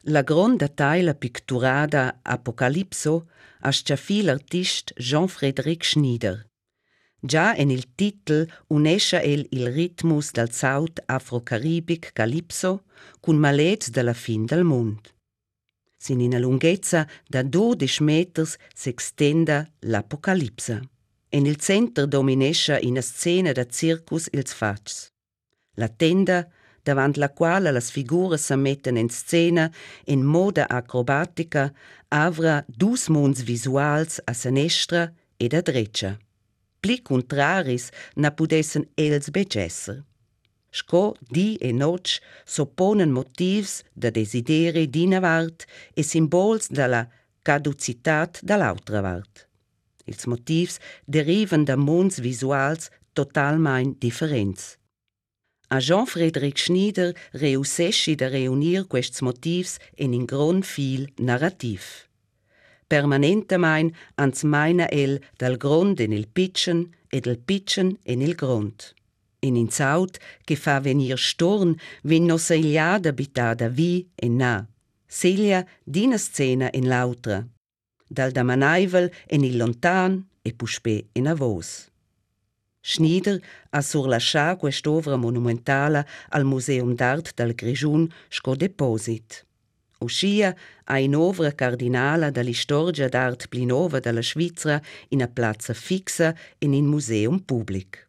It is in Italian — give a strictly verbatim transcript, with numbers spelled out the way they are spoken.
La gronda taila picturada Apocalipso ha sciaffi l'artist Jean-Frédéric Schneider. Già en il titel unesce el il ritmus dal saut afro-caribic Calypso cun malets della fin del mund. Sin ina lunghezza da dodici meters s'extenda l'Apocalipsa. En il center dominesce ina scena da circus ils fatgs. La tenda, davant la quale las figuras se metten in scena in moda acrobatica, avra dus munds visuals a sinistra ed a dreccia. Pli contraris na pudessen els begesser. Sco di e noc s'opponen motivs da desideri d'ina vart e simbols dalla caducitat dall'autra vart. Ils motivs derivan da munds visuals totalmein differents. A Jean-Frédéric Schneider reussesci da reunir quests motivs in un grond fil narrativ. Permanentemein ans meina el dal grond en il pitchen e dal pitchen en il grond. In in saut che fa venir storn vin no seglia d'abitada vi e na. Seglia d'ina scena in l'autra. Dal da manaivel en il lontan e puspè in avos. Schneider ha surlascià quest'ovra monumentala al Museum d'Art del Grischun sco deposit. Uscia ha un'ovra cardinala dall'istorgia d'art pli nova della Svizra in a plazza fixa in un museum public.